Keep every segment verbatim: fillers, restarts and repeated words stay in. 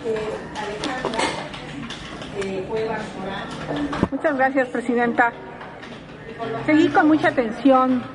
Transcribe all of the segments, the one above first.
Alejandra eh, Cuevas Morán. Muchas gracias, presidenta. Seguí con mucha atención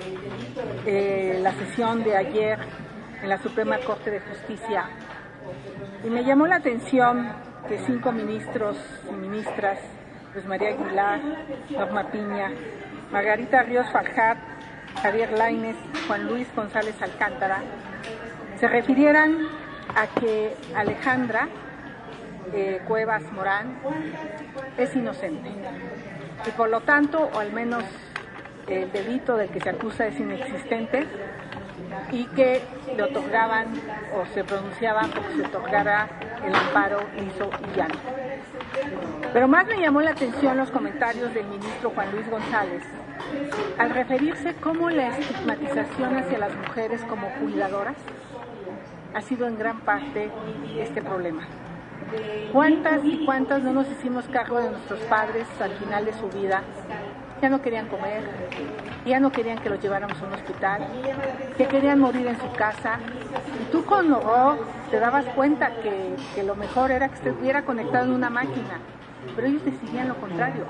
eh, la sesión de ayer en la Suprema Corte de Justicia y me llamó la atención que cinco ministros y ministras, Luz María Aguilar, Norma Piña, Margarita Ríos Farjat, Javier Lainez, Juan Luis González Alcántara, se refirieran a que Alejandra eh, Cuevas Morán es inocente y por lo tanto, o al menos el delito del que se acusa es inexistente y que le otorgaban o se pronunciaban porque se otorgara el amparo liso y llano. Pero más me llamó la atención los comentarios del ministro Juan Luis González al referirse cómo la estigmatización hacia las mujeres como cuidadoras ha sido en gran parte este problema. ¿Cuántas y cuántas no nos hicimos cargo de nuestros padres al final de su vida? Ya no querían comer, ya no querían que los lleváramos a un hospital, que querían morir en su casa. Y tú con horror te dabas cuenta que, que lo mejor era que estuviera conectado en una máquina, pero ellos decidían lo contrario.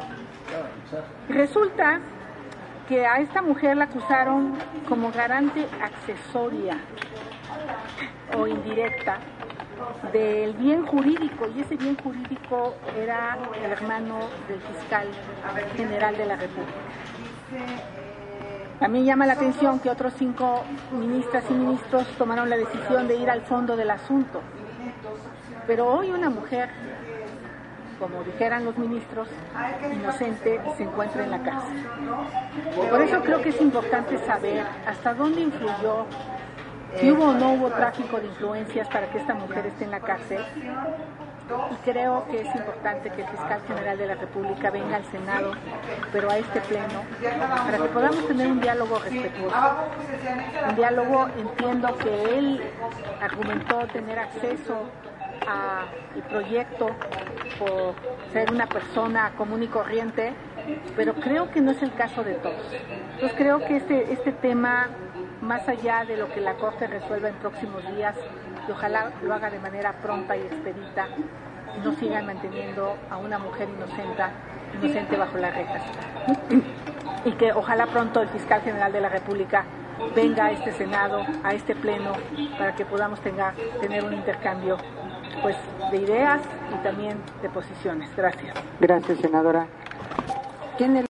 Y resulta que a esta mujer la acusaron como garante accesoria o indirecta del bien jurídico, y ese bien jurídico era el hermano del fiscal general de la República. También llama la atención que otros cinco ministras y ministros tomaron la decisión de ir al fondo del asunto, pero hoy una mujer, como dijeran los ministros, inocente, se encuentra en la cárcel. Por eso creo que es importante saber hasta dónde influyó, si hubo o no hubo tráfico de influencias para que esta mujer esté en la cárcel, y creo que es importante que el fiscal general de la República venga al Senado, pero a este pleno, para que podamos tener un diálogo respetuoso. Un diálogo, entiendo que él argumentó tener acceso al proyecto por ser una persona común y corriente, pero creo que no es el caso de todos. Entonces creo que este, este tema, más allá de lo que la Corte resuelva en próximos días, y ojalá lo haga de manera pronta y expedita, y no sigan manteniendo a una mujer inocente, inocente bajo las rejas. Y que ojalá pronto el fiscal general de la República venga a este Senado, a este pleno, para que podamos tenga, tener un intercambio pues, de ideas y también de posiciones. Gracias. Gracias, senadora. ¿Quién